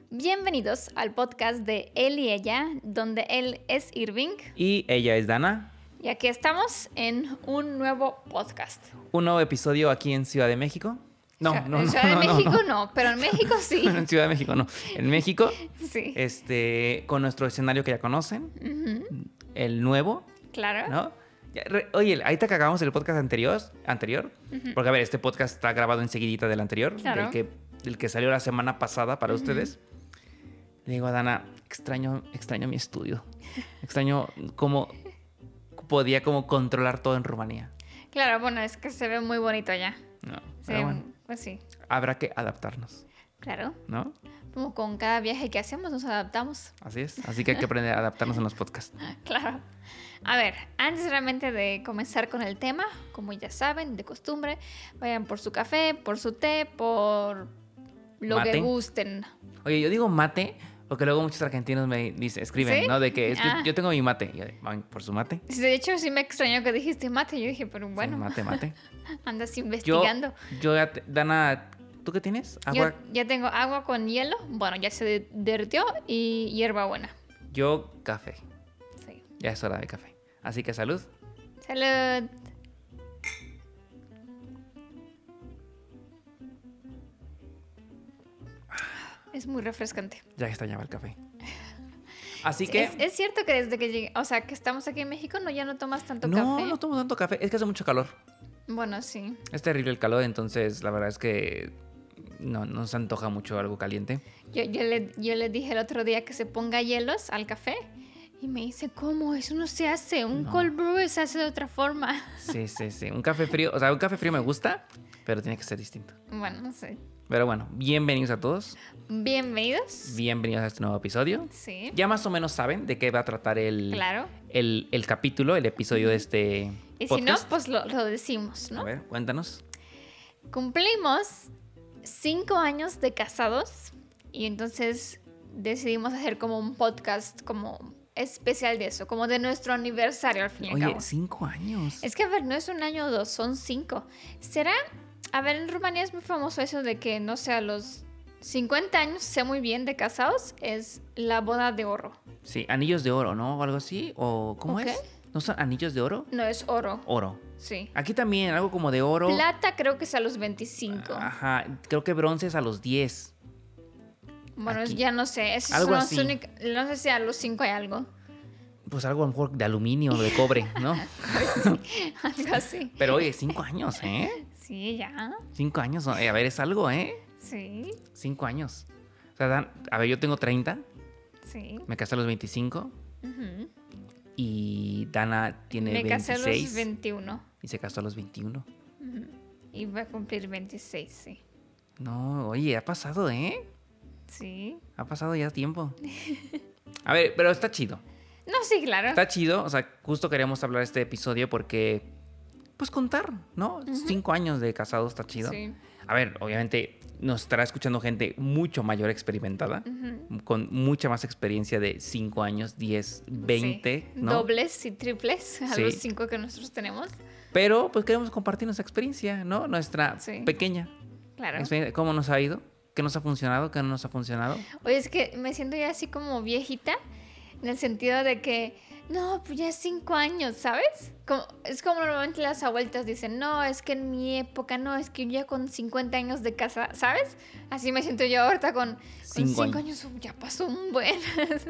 Bienvenidos al podcast de Él y Ella, donde él es Irving. Y ella es Dana. Y aquí estamos en un nuevo podcast. Un nuevo episodio aquí en Ciudad de México. No. En Ciudad de México no, pero en México sí. En Ciudad de México no. En México, sí. Con nuestro escenario que ya conocen, el nuevo, Claro. ¿no? Oye, ahí te cagamos el podcast anterior, porque a ver, este podcast está grabado enseguidita del anterior, Claro. del que salió la semana pasada para ustedes. Le digo a Dana, extraño mi estudio. Extraño cómo podía controlar todo en Rumanía. Claro, bueno, es que se ve muy bonito allá. No, Sí, pero bueno, pues sí. habrá que adaptarnos, Claro. ¿no? Como con cada viaje que hacemos nos adaptamos. Así es. Así que hay que aprender a adaptarnos en los podcasts. Claro. A ver, antes realmente de comenzar con el tema, como ya saben, de costumbre, vayan por su café, por su té, por lo Mate. que gusten. Oye, yo digo mate porque luego muchos argentinos me escriben, ¿Sí? ¿no? De que Ah. yo tengo mi mate. Y yo, ¿van por su mate? De hecho, sí me extrañó que dijiste mate. Yo dije, pero bueno, Sí, mate. andas Yo, investigando. Dana, ¿tú qué tienes? Agua. Yo ya tengo agua con hielo. Bueno, ya se derritió y hierbabuena. Yo café. Sí. Ya es hora de café. Así que salud. Salud. Es muy refrescante. Ya extrañaba el café. Así Sí, que... es cierto que desde que llegué, o sea, que estamos aquí en México, no, ya no tomas tanto No, café. no tomo tanto café. Es que hace mucho calor. Bueno, sí. Es terrible el calor, entonces la verdad es que no se antoja mucho algo caliente. Yo le dije el otro día que se ponga hielos al café y me dice, ¿cómo? Eso no se hace. Un No. cold brew se hace de otra forma. Sí. Un café frío, o sea, un café frío me gusta, pero tiene que ser distinto. Bueno, no sé. Pero bueno, bienvenidos a todos. Bienvenidos. Bienvenidos a este nuevo episodio. Sí. Ya más o menos saben de qué va a tratar Claro. el capítulo, el episodio de este Y si no, podcast. pues lo decimos, A ¿no? ver, cuéntanos. Cumplimos 5 años de casados y entonces decidimos hacer como un podcast como especial de eso, como de nuestro aniversario al fin y al Oye, cabo. 5 años. Es que, a ver, no es un año o dos, son 5. ¿Será? A ver, en Rumanía es muy famoso eso de que, no sé, a los 50 años, sé muy bien, de casados, es la boda de oro. Sí, anillos de oro, ¿no? O algo así. ¿O cómo ¿Ok? es? ¿No son anillos de oro? No, es oro. Oro. Sí. Aquí también, algo como de oro. Plata creo que es a los 25. Ajá, creo que bronce es a los 10. Bueno, Aquí. ya no sé. Esos Algo son así. los únicos. No sé si a los 5 hay algo. Pues algo a lo mejor de aluminio o de cobre, ¿no? Algo así. Pero oye, 5 años, ¿eh? Sí, ya. 5 años. A ver, es algo, ¿eh? Sí, 5 años. O sea, a ver, yo tengo 30. sí. Me casé a los 25. Ujú. Y Dana tiene Me 26. casé a los 21. Y se casó a los 21. Y voy a cumplir 26, sí. No, oye, ha pasado, ¿eh? Sí. Ha pasado ya tiempo. A ver, pero está chido. No, sí, claro. Está chido. O sea, justo queríamos hablar este episodio porque... Pues contar, ¿no? 5 años de casados está chido. Sí. A ver, obviamente nos estará escuchando gente mucho mayor experimentada, con mucha más experiencia de 5 años, 10, 20, Sí. ¿no? Dobles y triples a Sí. los 5 que nosotros tenemos. Pero pues queremos compartir nuestra experiencia, ¿no? Nuestra Sí. pequeña Claro. experiencia. ¿Cómo nos ha ido? ¿Qué nos ha funcionado? ¿Qué no nos ha funcionado? Oye, es que me siento ya así como viejita, en el sentido de que, no, pues ya 5 años, ¿sabes? Es como normalmente las abuelitas dicen, no, es que en mi época, no, es que yo ya con 50 años de casa, ¿sabes? Así me siento yo ahorita con 5 5 años, ya pasó un buen.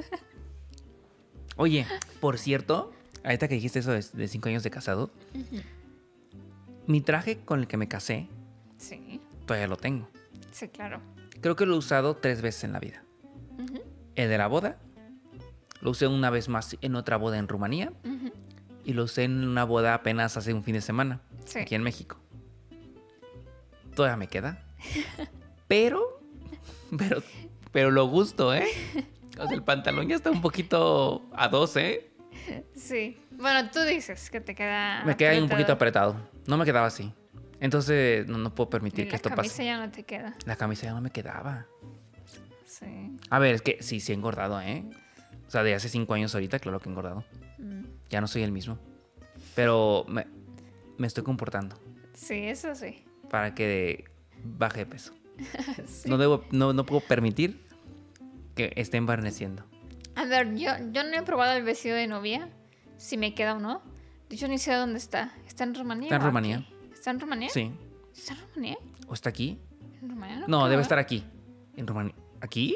Oye, por cierto, ahorita que dijiste eso de 5 años de casado, mi traje con el que me casé, Sí, todavía lo tengo. sí, claro. Creo que lo he usado 3 veces en la vida. Ujú, El de la boda, lo usé una vez más en otra boda en Rumanía ujú. y lo usé en una boda apenas hace un fin de semana, Sí. aquí en México. Todavía me queda. Pero lo gusto, ¿eh? O sea, el pantalón ya está un poquito a 2, ¿eh? Sí. Bueno, tú dices que te queda. Me queda ahí un apretado. poquito apretado. No me quedaba así. Entonces no puedo Y permitir que la esto camisa pase. ya no te queda. La camisa ya no me quedaba. Sí. A ver, es que sí he engordado, ¿eh? O sea, de hace 5 años ahorita, claro que he engordado. Mm. Ya no soy el mismo. Pero me estoy comportando Sí, eso sí. para que baje de peso. Sí. No puedo permitir que esté embarneciendo. A ver, yo no he probado el vestido de novia, si me queda o no. De hecho, ni sé dónde está. ¿Está en Rumanía? Está en o Rumanía. aquí? ¿Está en Rumanía? Sí. ¿Está en Rumanía? ¿O está aquí? ¿En Rumanía? No, creo. debe estar aquí. En Rumanía. ¿Aquí?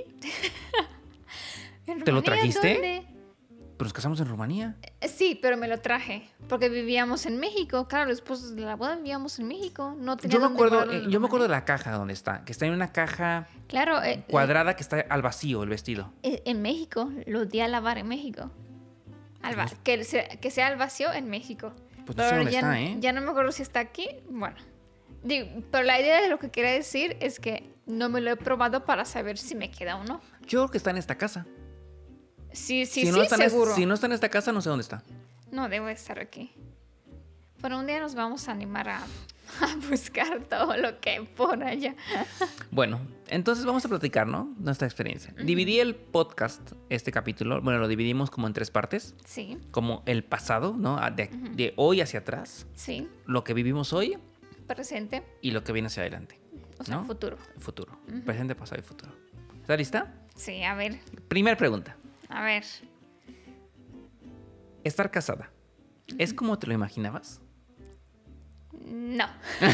¿En ¿Te lo Rumanía? trajiste? ¿Dónde? Pero nos casamos en Rumanía. Sí, pero me lo traje porque vivíamos en México. Claro, después de la boda vivíamos en México. No tenía Yo me dónde acuerdo, guardarlo en yo me acuerdo de Rumanía. la caja donde está, que está en una caja Claro, cuadrada que está al vacío el vestido. en México. Lo di a lavar en México. Que sea al vacío en México. Pues no sé dónde ya, está, ¿eh? ya no me acuerdo si está aquí. Bueno, digo, pero la idea de lo que quería decir es que no me lo he probado para saber si me queda o no. Yo creo que está en esta casa. Sí, si no está seguro. si no está en esta casa, no sé dónde está. No, debo estar aquí. Pero un día nos vamos a animar a buscar todo lo que hay por allá. Bueno, entonces vamos a platicar, ¿no? Nuestra experiencia. Dividí el podcast, este capítulo, bueno, lo dividimos como en 3 partes. Sí, Como el pasado, ¿no? De hoy hacia atrás, sí. lo que vivimos hoy Presente, y lo que viene hacia adelante. o sea, ¿no? futuro. Futuro. Presente, pasado y futuro. ¿Estás lista? Sí, a ver, Primera pregunta. a ver. Estar casada. ¿Es como te lo imaginabas? No.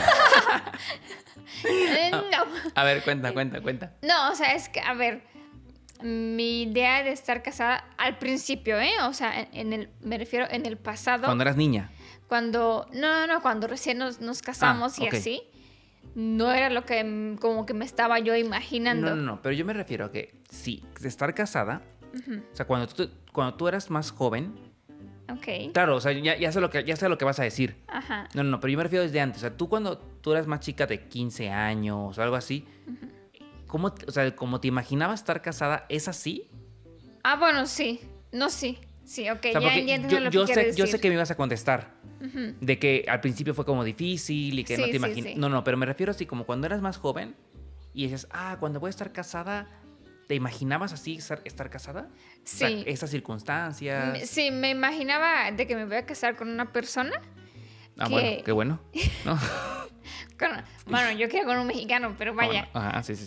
No. A ver, cuenta. No, o sea, es que, a ver, mi idea de estar casada al principio, ¿eh? O sea, me refiero en el pasado. Cuando eras niña. Cuando recién nos casamos y ok. así, no era lo que como que me estaba yo imaginando. No, pero yo me refiero a que sí, de estar casada, o sea, cuando tú eras más joven, Ok. claro, o sea, ya sé lo que vas a decir. Ajá. No, pero yo me refiero desde antes. O sea, tú cuando tú eras más chica de 15 años o algo así, ¿cómo, o sea, como te imaginabas estar casada, es así? Ah, bueno, sí. No, sí. Sí, ok, O sea, ya porque entiendo lo que yo quieres sé decir. que me ibas a contestar. De que al principio fue como difícil y que no Sí, te sí, imaginas. sí. No, pero me refiero así como cuando eras más joven y dices, cuando voy a estar casada, ¿te imaginabas así estar casada? Sí. O sea, esas circunstancias. Sí, me imaginaba de que me voy a casar con una persona. Bueno, qué bueno. ¿No? Bueno, yo quiero con un mexicano, pero vaya. Ajá, sí.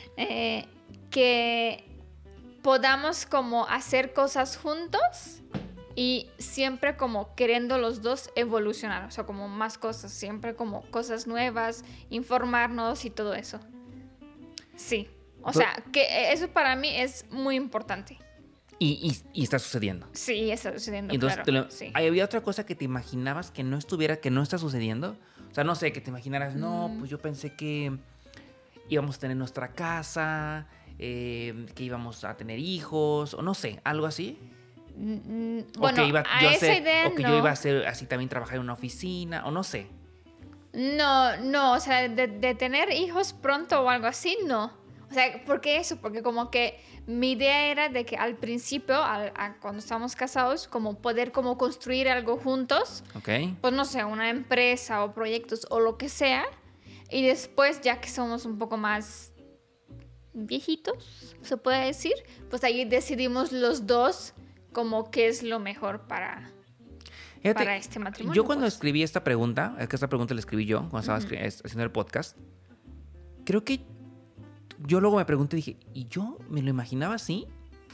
Que podamos como hacer cosas juntos y siempre como queriendo los dos evolucionar, o sea, como más cosas, siempre como cosas nuevas, informarnos y todo eso. Sí, o sea, que eso para mí es muy importante. Y está sucediendo. Sí, está sucediendo, Entonces, claro. Sí. ¿había otra cosa que te imaginabas que no está sucediendo? O sea, no sé, que te imaginaras, no, pues yo pensé que íbamos a tener nuestra casa, que íbamos a tener hijos, o no sé, algo así. Bueno, o que iba a esa idea o que no. yo iba a hacer así también trabajar en una oficina, o no sé. No, o sea, de tener hijos pronto o algo así, no. O sea, ¿por qué eso? Porque como que mi idea era de que al principio, cuando estábamos casados, como poder como construir algo juntos, ¿Ok? pues no sé, una empresa o proyectos o lo que sea, y después ya que somos un poco más viejitos, se puede decir, pues ahí decidimos los dos como qué es lo mejor para este matrimonio. Yo cuando pues. escribí esta pregunta, es que esta pregunta la escribí yo cuando estaba haciendo el podcast, creo que yo luego me pregunté, dije, ¿y yo me lo imaginaba así?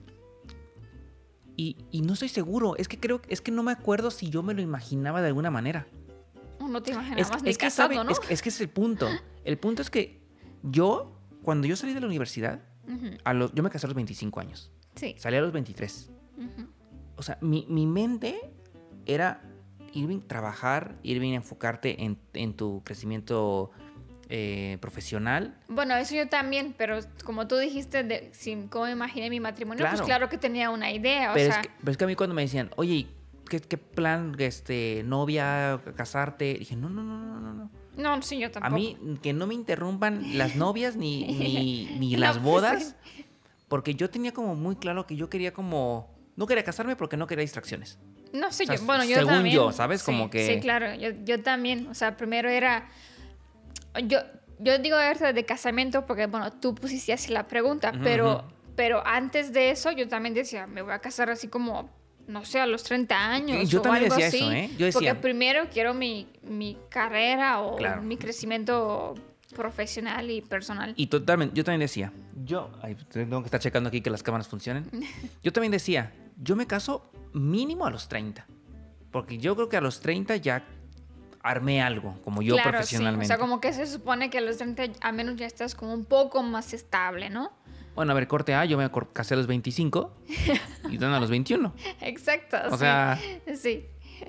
Y no estoy seguro, es que no me acuerdo si yo me lo imaginaba de alguna manera. No te imaginabas ni que, casado, ¿sabe? ¿no? Es que es el punto. El punto es que cuando yo salí de la universidad, yo me casé a los 25 años. Sí. Salí a los 23. O sea, mi mente era, Irving, trabajar, Irving, enfocarte en tu crecimiento profesional. Bueno, eso yo también, pero como tú dijiste, cómo imaginé mi matrimonio, pues claro que tenía una idea, pero es que a mí cuando me decían, oye, ¿qué plan, novia, casarte? Dije, no. No, sí, yo tampoco. A mí, que no me interrumpan las novias ni las No, bodas, pues, porque yo tenía como muy claro que yo quería como... No quería casarme porque no quería distracciones. No sé, O sea, yo también. según yo, ¿sabes? Sí, Como que... Sí, claro, yo también. O sea, primero era... Yo digo ahorita de casamiento porque, bueno, tú pusiste así la pregunta, pero antes de eso yo también decía, me voy a casar así como, no sé, a los 30 años Yo o también algo decía así. eso, ¿eh? Yo decía... Porque primero quiero mi carrera o Claro. mi crecimiento profesional y personal. Y totalmente, yo también decía, tengo que estar checando aquí que las cámaras funcionen. Yo también decía, yo me caso mínimo a los 30. Porque yo creo que a los 30 ya armé algo, como yo Claro, profesionalmente. sí. O sea, como que se supone que a los 30 al menos ya estás como un poco más estable, ¿no? Bueno, a ver, corte A, yo me casé a los 25 y Dan a los 21. Exacto, O sea, sí.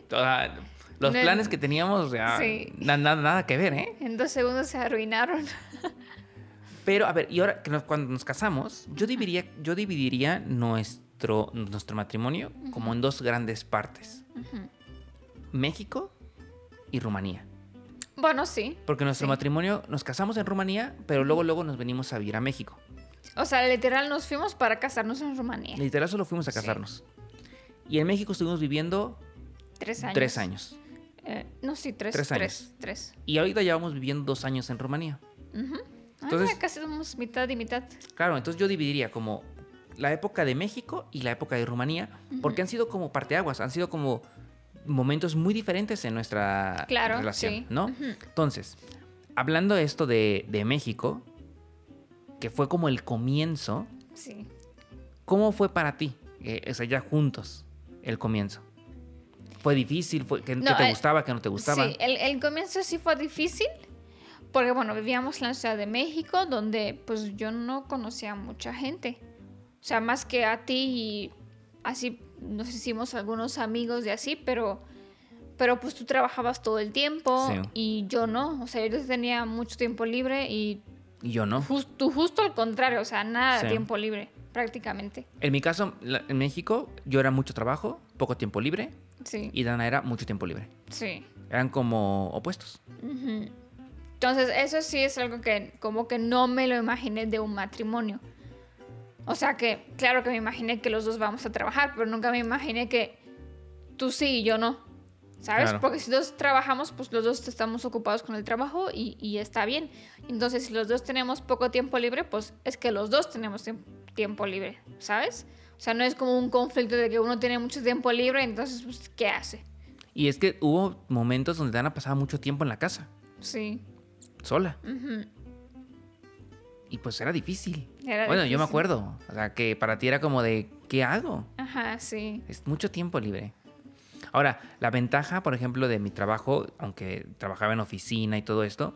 los planes que teníamos, o sea, Sí. nada que ver, ¿eh? En 2 segundos se arruinaron. Pero, a ver, y ahora que cuando nos casamos, yo dividiría nuestro matrimonio como en 2 grandes partes. México y Rumanía. Bueno, sí. Porque nuestro matrimonio, nos casamos en Rumanía, pero luego nos venimos a vivir a México. O sea, literal nos fuimos para casarnos en Rumanía. Literal solo fuimos a casarnos. Y en México estuvimos viviendo 3 años. 3 años. No, sí, 3 años. 3. Y ahorita ya vamos viviendo 2 años en Rumanía. Entonces, casi somos mitad y mitad. claro, entonces yo dividiría como la época de México y la época de Rumanía, porque han sido como parteaguas, han sido como momentos muy diferentes en nuestra relación, sí. ¿no? Entonces, hablando de esto de México, que fue como el comienzo, Sí. ¿cómo fue para ti? O sea, ya juntos, el comienzo. ¿Fue difícil? ¿Qué te gustaba? ¿Qué no te gustaba? Sí, el comienzo sí fue difícil, porque bueno, vivíamos en la Ciudad de México, donde pues yo no conocía a mucha gente. O sea, más que a ti y así nos hicimos algunos amigos de así, pero pues tú trabajabas todo el tiempo Sí. y yo no. O sea, yo tenía mucho tiempo libre y Y yo no. justo al contrario, o sea, nada Sí. de tiempo libre, prácticamente. En mi caso, en México, yo era mucho trabajo, poco tiempo libre, Sí, y Dana era mucho tiempo libre. sí. Eran como opuestos. Entonces, eso sí es algo que como que no me lo imaginé de un matrimonio. O sea que, claro que me imaginé que los dos vamos a trabajar, pero nunca me imaginé que tú sí y yo no. ¿Sabes? Claro. Porque si los trabajamos, pues los dos estamos ocupados con el trabajo y está bien. Entonces, si los dos tenemos poco tiempo libre, pues es que los dos tenemos tiempo libre, ¿sabes? O sea, no es como un conflicto de que uno tiene mucho tiempo libre, entonces, pues, ¿qué hace? Y es que hubo momentos donde Dana pasaba mucho tiempo en la casa, Sí. sola. Y pues era difícil. Era Bueno, yo me difícil. acuerdo. O sea, que para ti era como de, ¿qué hago? Ajá, sí. Es mucho tiempo libre. Ahora, la ventaja, por ejemplo, de mi trabajo, aunque trabajaba en oficina y todo esto,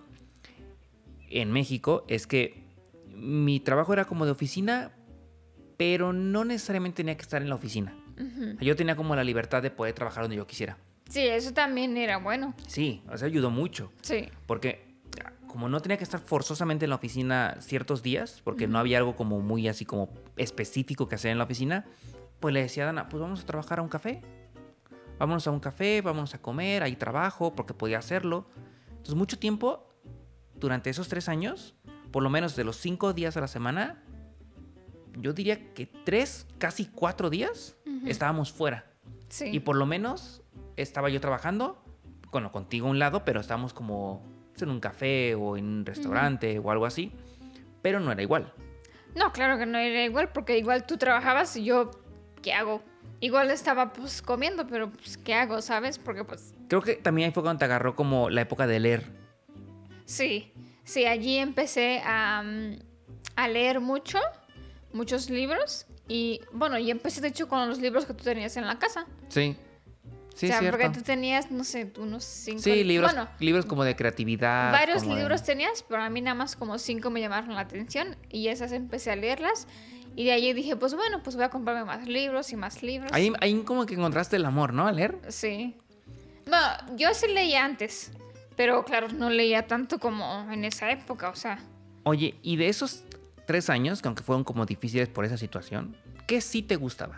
en México, es que mi trabajo era como de oficina, pero no necesariamente tenía que estar en la oficina. Yo tenía como la libertad de poder trabajar donde yo quisiera. Sí, eso también era bueno. Sí, o sea, ayudó mucho. Sí. Porque como no tenía que estar forzosamente en la oficina ciertos días, porque no había algo como muy así como específico que hacer en la oficina, pues le decía a Dana, pues vamos a trabajar a un café. Vámonos a un café, vámonos a comer, ahí trabajo, porque podía hacerlo. Entonces, mucho tiempo, durante esos 3 años, por lo menos de los 5 días a la semana, yo diría que 3, casi 4 días estábamos fuera. Sí. Y por lo menos estaba yo trabajando, bueno, contigo a un lado, pero estábamos como en un café o en un restaurante o algo así, pero no era igual. No, claro que no era igual, porque igual tú trabajabas y yo, ¿qué hago? Igual estaba pues comiendo, pero pues ¿qué hago, sabes? Porque pues Creo que también ahí fue cuando te agarró como la época de leer. sí, allí empecé a leer muchos libros y bueno, y empecé de hecho con los libros que tú tenías en la casa. Sí. Sí, o sea, cierto. porque tú tenías, no sé, unos 5... Sí, libros, Bueno, libros como de creatividad. varios como de- libros tenías, pero a mí nada más como 5 me llamaron la atención y esas empecé a leerlas. Y de ahí dije, pues bueno, pues voy a comprarme más libros y más libros. Ahí como que encontraste el amor, ¿no? A leer. Sí. Bueno, yo sí leía antes, pero claro, no leía tanto como en esa época, o sea. Oye, y de esos 3 años, que aunque fueron como difíciles por esa situación, ¿qué sí te gustaba?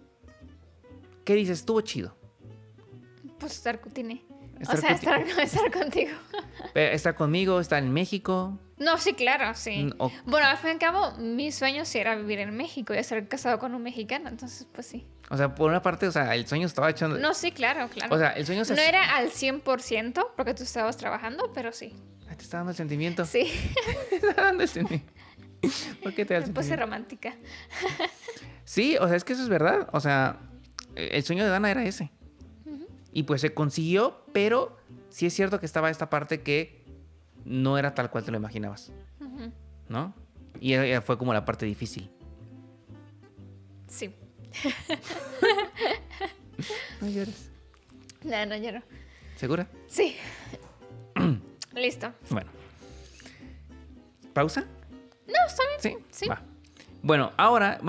¿Qué dices? Estuvo chido. Pues estar contigo. Estar O sea, contigo. estar contigo. Estar conmigo, estar en México. No, sí, claro, sí. O- Bueno, al fin y al cabo, mi sueño sí era vivir en México y estar casado con un mexicano, entonces, pues sí. O sea, por una parte, o sea, el sueño estaba hecho... No, sí, claro. O sea, el sueño se... No era al 100% porque tú estabas trabajando, pero sí. Ay, te está dando el sentimiento. Sí, Te está dando el sentimiento. ¿Por qué te da el me puse sentimiento? romántica. Sí, o sea, es que eso es verdad. O sea, el sueño de Dana era ese. Y pues se consiguió, pero sí es cierto que estaba esta parte que no era tal cual te lo imaginabas, Ujú. ¿no? Y fue como la parte difícil. Sí. No llores. No lloro. ¿Segura? Sí. Listo. Bueno. ¿Pausa? No, está bien. Sí. Sí. Va. Bueno, ahora,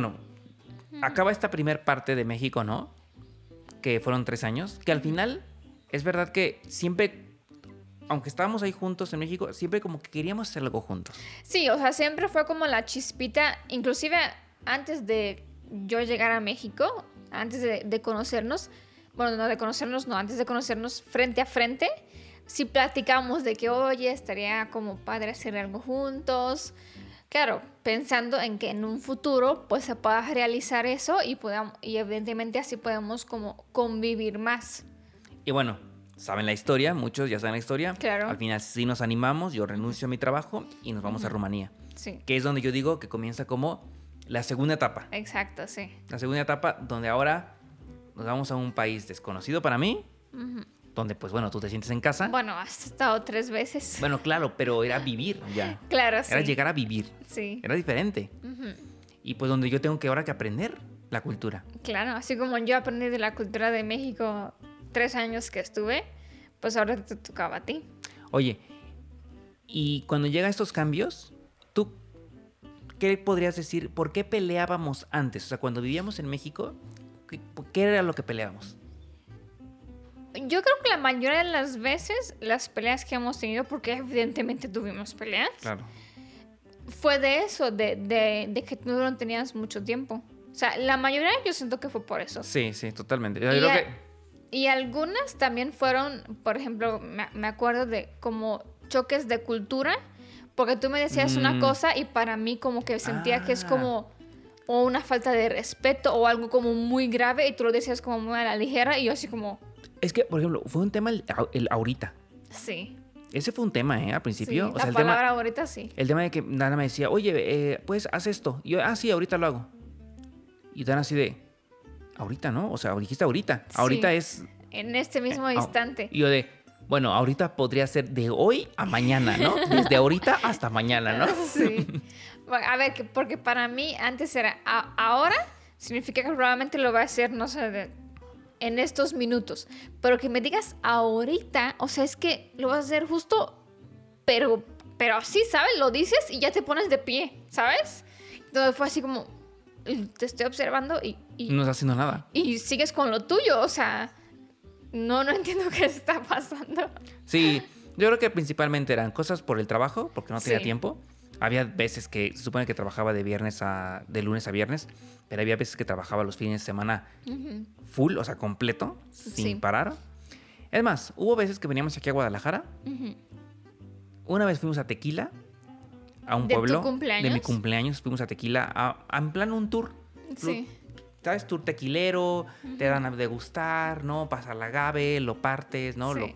acaba esta primer parte de México, ¿no? Que fueron 3 años. Que al final, es verdad que siempre, aunque estábamos ahí juntos en México, siempre como que queríamos hacer algo juntos. Sí, o sea, siempre fue como la chispita, inclusive antes de yo llegar a México, antes de conocernos, bueno, no de conocernos, no, antes de conocernos frente a frente, sí platicamos de que, oye, estaría como padre hacer algo juntos. Claro, pensando en que en un futuro pues se pueda realizar eso y evidentemente así podemos como convivir más. Y bueno, saben la historia, muchos ya saben la historia. Claro. Al final sí nos animamos, yo renuncio a mi trabajo y nos vamos a Rumanía. Sí, Que es donde yo digo que comienza como la segunda etapa. exacto, sí. La segunda etapa donde ahora nos vamos a un país desconocido para mí, donde pues bueno, tú te sientes en casa. Bueno, has estado 3 veces. Bueno, claro, pero era vivir ya. Claro, sí. Era llegar a vivir. Sí. Era diferente. Ujú. Y pues donde yo tengo que ahora que aprender la cultura. Claro, así como yo aprendí de la cultura de México 3 años que estuve, pues ahora te tocaba a ti. Oye, y cuando llegan estos cambios, ¿tú qué podrías decir? ¿Por qué peleábamos antes? O sea, cuando vivíamos en México, ¿qué era lo que peleábamos? Yo creo que la mayoría de las veces las peleas que hemos tenido, porque evidentemente tuvimos peleas, Claro. fue de eso, de que tú no tenías mucho tiempo. O sea, la mayoría yo siento que fue por eso. Sí, sí, totalmente. Yo Y, creo a- que... y algunas también fueron, por ejemplo, me acuerdo de como choques de cultura, porque tú me decías una cosa y para mí como que sentía que es como o una falta de respeto o algo como muy grave y tú lo decías como muy a la ligera y yo así como, Es que, por ejemplo, fue un tema el ahorita. sí. Ese fue un tema, ¿eh? Al principio. Sí, O sea, la el palabra tema, ahorita sí. el tema de que Dana me decía, oye, pues haz esto. Y yo, sí, ahorita lo hago. Y Dana así de, ahorita, ¿no? O sea, dijiste ahorita. Sí. Ahorita es... En este mismo instante. Y yo de, bueno, ahorita podría ser de hoy a mañana, ¿no? Desde ahorita hasta mañana, ¿no? Sí. Bueno, a ver, porque para mí antes era ahora, significa que probablemente lo va a hacer, no sé, en estos minutos. Pero que me digas ahorita, o sea, es que lo vas a hacer justo, pero así, ¿sabes? Lo dices y ya te pones de pie, ¿sabes? Entonces fue así como, te estoy observando y No estás haciendo nada. y sigues con lo tuyo, o sea, no entiendo qué está pasando. Sí, yo creo que principalmente eran cosas por el trabajo, porque no tenía Sí. tiempo. Había veces que se supone que trabajaba de lunes a viernes, pero había veces que trabajaba los fines de semana Ujú. full, o sea, completo, sin Sí. parar. Es más, hubo veces que veníamos aquí a Guadalajara. Ujú. Una vez fuimos a Tequila, a un ¿De tu pueblo cumpleaños? de mi cumpleaños. Fuimos a Tequila, en plan un tour. Sí. ¿Sabes? Tour tequilero, te dan a degustar, ¿no? Pasar la agave, lo partes, ¿no? Sí.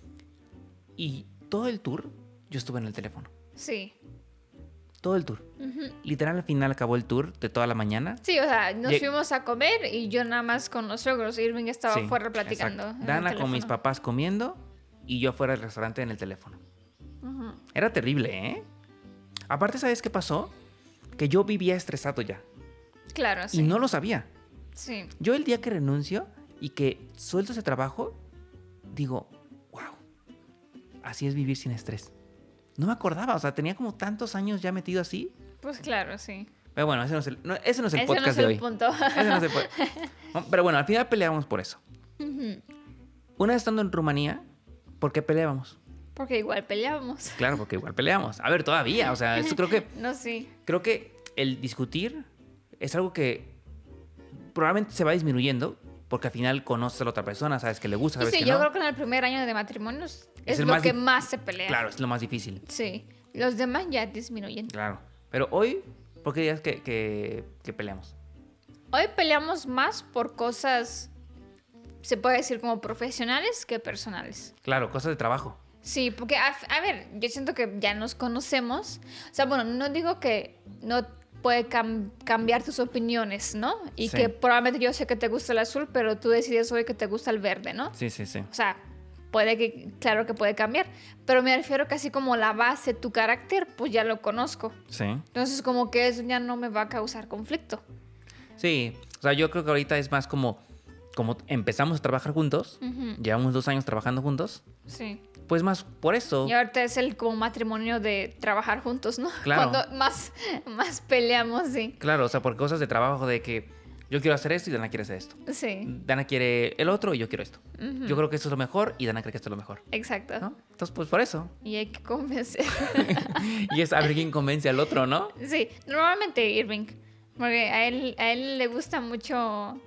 Y todo el tour, yo estuve en el teléfono. Sí. Todo el tour. Ujú. Literal, al final acabó el tour de toda la mañana. Sí, o sea, nos Lleg- fuimos a comer y yo nada más con los suegros. Irving estaba Sí, fuera platicando. exacto. en el Dana con mis teléfono. papás comiendo y yo fuera del restaurante en el teléfono. Ujú. Era terrible, ¿eh? Aparte, ¿sabes qué pasó? Que yo vivía estresado ya. Claro, sí. Y no lo sabía. Sí. Yo el día que renuncio y que suelto ese trabajo, digo, wow, así es vivir sin estrés. No me acordaba, o sea, tenía como tantos años ya metido así. Pues claro, sí. Pero bueno, ese no es el Ese no podcast es de el hoy. punto. Ese no es el No, pero bueno, al final peleábamos por eso. Ujú. Una vez estando en Rumanía, ¿por qué peleábamos? Porque igual peleábamos. Claro, porque igual peleamos. A ver, todavía, o sea, esto No, sí. creo que el discutir es algo que probablemente se va disminuyendo porque al final conoces a la otra persona, sabes que le gusta, Y sabes sí, que yo no. creo que en el primer año de matrimonios es el lo más que dif- más se pelea. Claro, es lo más difícil. Sí. Los demás ya disminuyen. Claro. Pero hoy, ¿por qué dirías que peleamos? Hoy peleamos más por cosas, se puede decir como profesionales que personales. Claro, cosas de trabajo. Sí, porque, a ver, yo siento que ya nos conocemos. O sea, bueno, no digo que no puede cambiar tus opiniones, ¿no? Y Sí. que probablemente yo sé que te gusta el azul, pero tú decides hoy que te gusta el verde, ¿no? Sí, sí, sí. O sea, claro que puede cambiar. Pero me refiero casi como la base, tu carácter, pues ya lo conozco. Sí. Entonces como que eso ya no me va a causar conflicto. Sí, o sea, yo creo que ahorita es más como empezamos a trabajar juntos, llevamos 2 años trabajando juntos, Sí. pues más por eso. Y ahorita es el como matrimonio de trabajar juntos, ¿no? Claro. Cuando más peleamos, sí. Claro, o sea, por cosas de trabajo de que yo quiero hacer esto y Dana quiere hacer esto. Sí, Dana quiere el otro y yo quiero esto. Yo creo que esto es lo mejor y Dana cree que esto es lo mejor, exacto. ¿no? Entonces, pues por eso. Y hay que convencer. Y es a ver quién convence al otro, ¿no? Sí, normalmente Irving. Porque a él le gusta mucho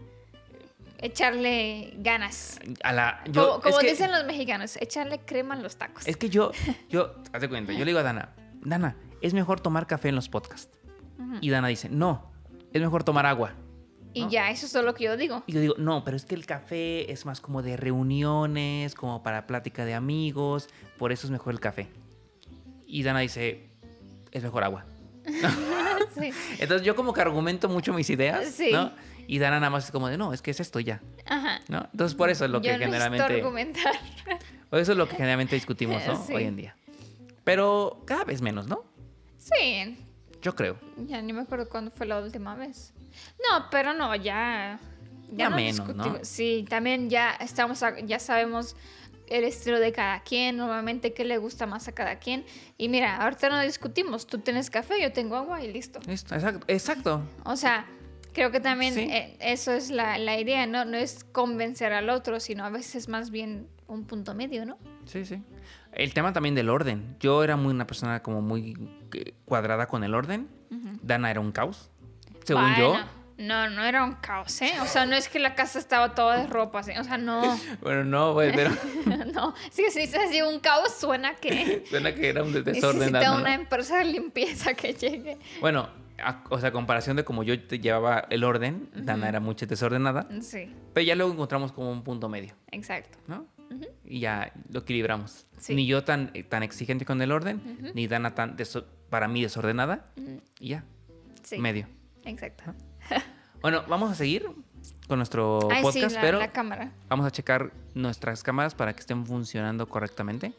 echarle ganas. Como dicen los mexicanos, echarle crema en los tacos. Es que yo, haz de cuenta, yo le digo a Dana, es mejor tomar café en los podcasts. Y Dana dice, no, es mejor tomar agua. Y ¿no? ya, eso es todo lo que yo digo. Y yo digo, no, pero es que el café es más como de reuniones, como para plática de amigos, por eso es mejor el café. Y Dana dice, es mejor agua. Sí. Entonces yo como que argumento mucho mis ideas, Sí. ¿no? Y Dana nada más es como de, no, es que es esto ya, Ajá. ¿no? Entonces por eso es lo que Yo generalmente... necesito argumentar. O eso es lo que generalmente discutimos, ¿no? Sí. Hoy en día. Pero cada vez menos, ¿no? Sí. Yo creo. Ya ni me acuerdo cuándo fue la última vez. No, pero no, ya Ya no menos, discutimos. ¿no? Sí, también ya sabemos el estilo de cada quien, normalmente qué le gusta más a cada quien. Y mira, ahorita no discutimos. Tú tienes café, yo tengo agua y listo. Listo, exacto. O sea, creo que también Sí. eso es la idea, ¿no? No es convencer al otro, sino a veces más bien un punto medio, ¿no? Sí, sí. El tema también del orden. Yo era una persona como muy cuadrada con el orden. Dana era un caos, según yo. No era un caos, ¿eh? O sea, no es que la casa estaba toda de ropa, ¿sí? O sea, no. Bueno, no, pues, pero No, sí, si dices así un caos suena que suena que era un desorden. necesita Dana, ¿no? una empresa de limpieza que llegue. Bueno, o sea, a comparación de como yo te llevaba el orden, Dana era mucho desordenada. Sí, Pero ya luego encontramos como un punto medio, exacto. ¿no? Y ya lo equilibramos. Sí. Ni yo tan exigente con el orden, ni Dana tan, para mí, desordenada. Y ya, Sí, medio. exacto. Bueno, vamos a seguir con nuestro Ay, podcast, sí, pero la cámara. vamos a checar nuestras cámaras para que estén funcionando correctamente.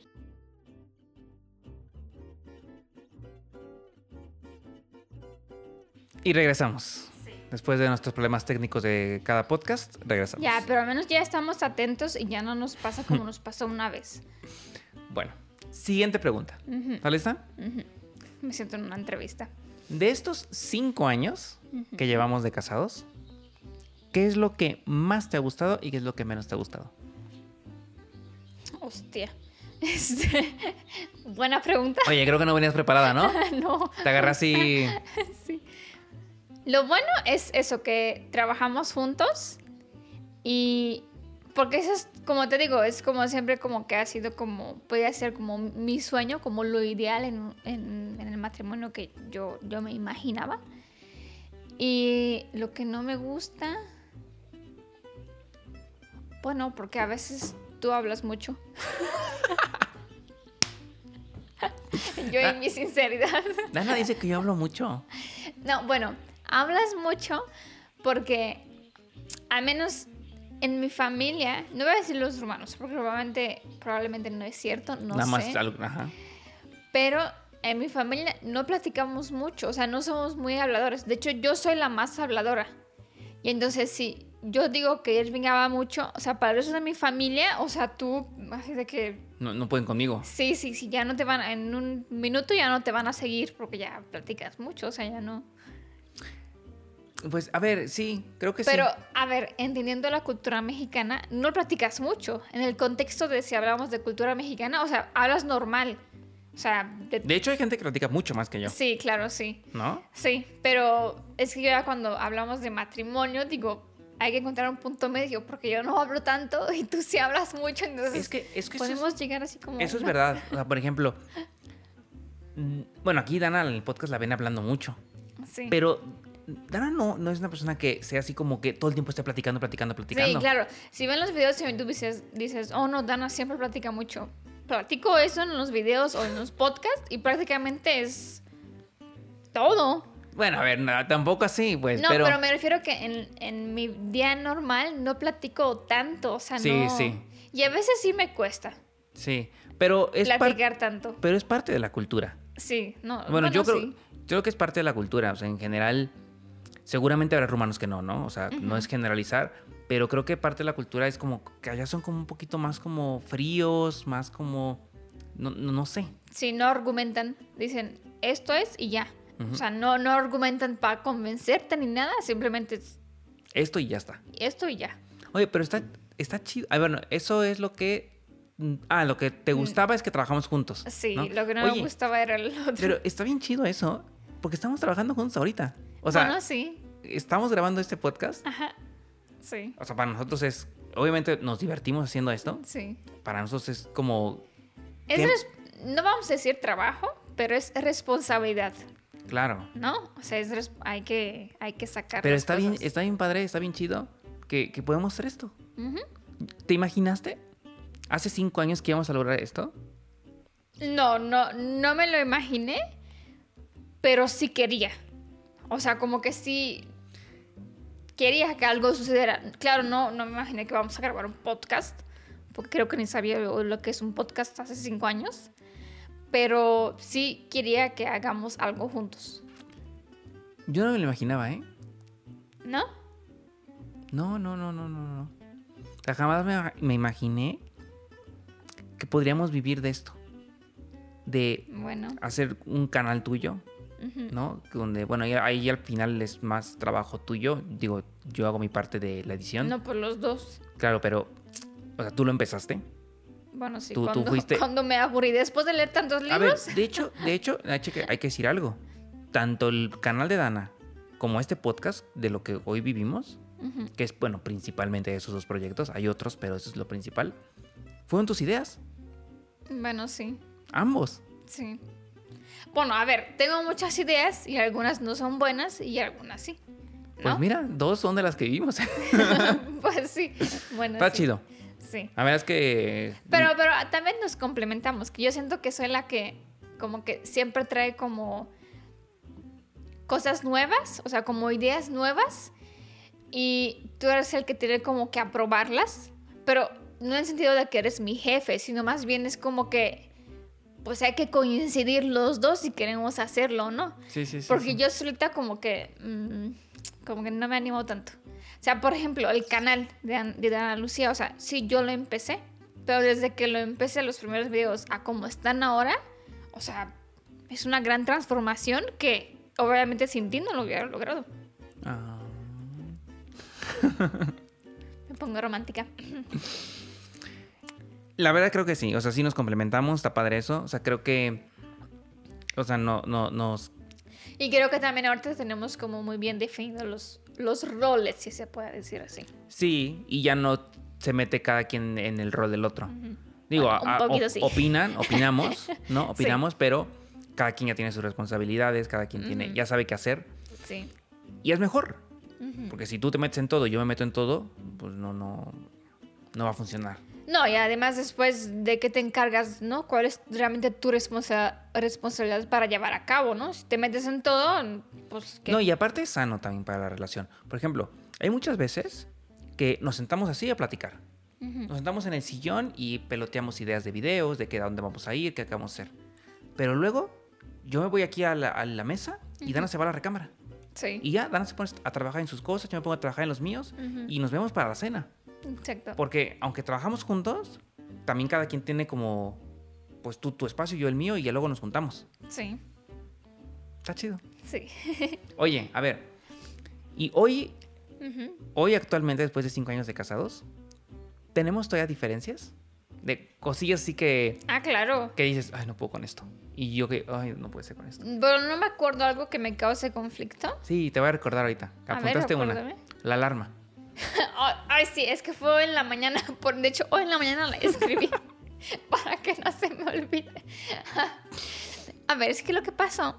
Y regresamos. Después de nuestros problemas técnicos de cada podcast, regresamos. Ya, pero al menos ya estamos atentos y ya no nos pasa como nos pasó una vez. Bueno, siguiente pregunta. ¿Está lista? Me siento en una entrevista. De estos 5 años que llevamos de casados, ¿qué es lo que más te ha gustado y qué es lo que menos te ha gustado? Hostia. Buena pregunta. Oye, creo que no venías preparada, ¿no? No. Te agarras así. Sí. Lo bueno es eso, que trabajamos juntos y porque eso es, como te digo, es como siempre como que ha sido como, podría ser como mi sueño, como lo ideal en el matrimonio que yo me imaginaba. Y lo que no me gusta, bueno, porque a veces tú hablas mucho. Yo en mi sinceridad. Dana dice que yo hablo mucho. No, bueno, hablas mucho porque al menos en mi familia, no voy a decir los hermanos, porque probablemente no es cierto, no Nada sé. más algo, ajá. Pero en mi familia no platicamos mucho, o sea, no somos muy habladores. De hecho, yo soy la más habladora. Y entonces, si yo digo que Irving habla mucho, o sea, para eso de mi familia, o sea, tú, así de que No pueden conmigo. sí, ya no te van, en un minuto ya no te van a seguir porque ya platicas mucho, o sea, ya no. Pues, a ver, sí, creo que Pero, sí. a ver, entendiendo la cultura mexicana, no platicas mucho. En el contexto de si hablamos de cultura mexicana, o sea, hablas normal. O sea, De hecho, hay gente que platica mucho más que yo, sí, claro, sí. ¿no? Sí, pero es que yo ya cuando hablamos de matrimonio, digo, hay que encontrar un punto medio porque yo no hablo tanto y tú sí hablas mucho, entonces Es que podemos llegar así como... eso es verdad. O sea, por ejemplo, bueno, aquí Dana en el podcast la ven hablando mucho, Sí. pero Dana no es una persona que sea así como que todo el tiempo esté platicando. Sí, claro. Si ven los videos en YouTube dices, oh no, Dana siempre platica mucho. Platico eso en los videos o en los podcasts y prácticamente es todo. Bueno, a ver, tampoco así, pues, No, pero... me refiero que en mi día normal no platico tanto, o sea, Sí, no... sí. Y a veces sí me cuesta Sí, pero es, platicar tanto. pero es parte de la cultura. Sí, no. Bueno, yo sí. creo que es parte de la cultura. O sea, en general, seguramente habrá rumanos que no, ¿no? O sea, no es generalizar, pero creo que parte de la cultura es como que allá son como un poquito más como fríos, más como... No sé. Sí, no argumentan. Dicen, esto es y ya. O sea, no argumentan para convencerte ni nada. Simplemente es Esto y ya está. esto y ya. Oye, pero está chido. Ah, bueno, eso es lo que... lo que te gustaba es que trabajamos juntos. Sí, ¿no? lo que no Oye, me gustaba era el otro. pero está bien chido eso, porque estamos trabajando juntos ahorita. O sea, Bueno, sí. estamos grabando este podcast. Ajá. Sí. O sea, para nosotros es... Obviamente nos divertimos haciendo esto. Sí. Para nosotros es como... No vamos a decir trabajo, pero es responsabilidad, Claro. ¿no? O sea, hay que sacar Pero las está bien, cosas. está bien padre, está bien chido que podemos hacer esto. Ujú. ¿Te imaginaste hace 5 años que íbamos a lograr esto? No me lo imaginé, pero sí quería. O sea, como que sí quería que algo sucediera. Claro, no me imaginé que vamos a grabar un podcast, porque creo que ni sabía lo que es un podcast hace 5 años. Pero sí quería que hagamos algo juntos. Yo no me lo imaginaba, ¿eh? ¿No? No. O sea, jamás me imaginé que podríamos vivir de esto. De Bueno. hacer un canal tuyo, ¿no? Donde, bueno, ahí al final es más trabajo tuyo. Digo, yo hago mi parte de la edición. No, por los dos. Claro, pero, o sea, tú lo empezaste. Bueno, sí, Tú fuiste... cuando me aburrí después de leer tantos A ver, libros. de hecho, hay que decir algo. Tanto el canal de Dana como este podcast de lo que hoy vivimos, que es, bueno, principalmente esos 2 proyectos, hay otros, pero eso es lo principal, fueron tus ideas, Bueno, sí, ambos. sí. Bueno, a ver, tengo muchas ideas y algunas no son buenas y algunas sí. ¿No? Pues mira, 2 son de las que vivimos. Pues sí. Bueno, Está sí. chido. Sí. La verdad es que... Pero también nos complementamos, que yo siento que soy la que como que siempre trae como cosas nuevas, o sea, como ideas nuevas, y tú eres el que tiene como que aprobarlas, pero no en el sentido de que eres mi jefe, sino más bien es como que pues hay que coincidir los dos si queremos hacerlo, ¿no? Sí. Porque sí. yo solita como que no me animo tanto. O sea, por ejemplo, el canal de Ana Lucía, o sea, sí, yo lo empecé, pero desde que lo empecé los primeros videos a como están ahora, o sea, es una gran transformación que obviamente sin ti no lo hubiera logrado. Ah. Me pongo romántica. La verdad creo que sí, o sea, sí nos complementamos, está padre eso, o sea, creo que, o sea, nos... Y creo que también ahorita tenemos como muy bien definidos los roles, si se puede decir así. Sí, y ya no se mete cada quien en el rol del otro. Digo, Bueno, un poquito sí. opinamos, ¿no? Opinamos, Sí. pero cada quien ya tiene sus responsabilidades, cada quien tiene, ya sabe qué hacer. Sí. Y es mejor. Porque si tú te metes en todo y yo me meto en todo, pues no va a funcionar. No, y además después de que te encargas, ¿no? ¿Cuál es realmente tu responsabilidad para llevar a cabo, ¿no? Si te metes en todo, pues... ¿qué? No, y aparte es sano también para la relación. Por ejemplo, hay muchas veces que nos sentamos así a platicar. Nos sentamos en el sillón y peloteamos ideas de videos, de a dónde vamos a ir, qué vamos a hacer. Pero luego yo me voy aquí a la mesa y Dana se va a la recámara. Sí. Y ya Dana se pone a trabajar en sus cosas, yo me pongo a trabajar en los míos y nos vemos para la cena. Exacto. Porque aunque trabajamos juntos, también cada quien tiene como, pues tú tu espacio, yo el mío, y ya luego nos juntamos. Sí. Está chido. Sí. Oye, a ver, y hoy actualmente, después de 5 años de casados, ¿tenemos todavía diferencias? De cosillas así que Claro. dices, ay, no puedo con esto. Y yo que, ay, no puede ser con esto. Pero no me acuerdo algo que me cause conflicto. Sí, te voy a recordar ahorita. A ver, Apuntaste una. acuérdame. La alarma. Ay, sí, es que fue en la mañana. De hecho, hoy en la mañana la escribí para que no se me olvide. A ver, es que lo que pasó,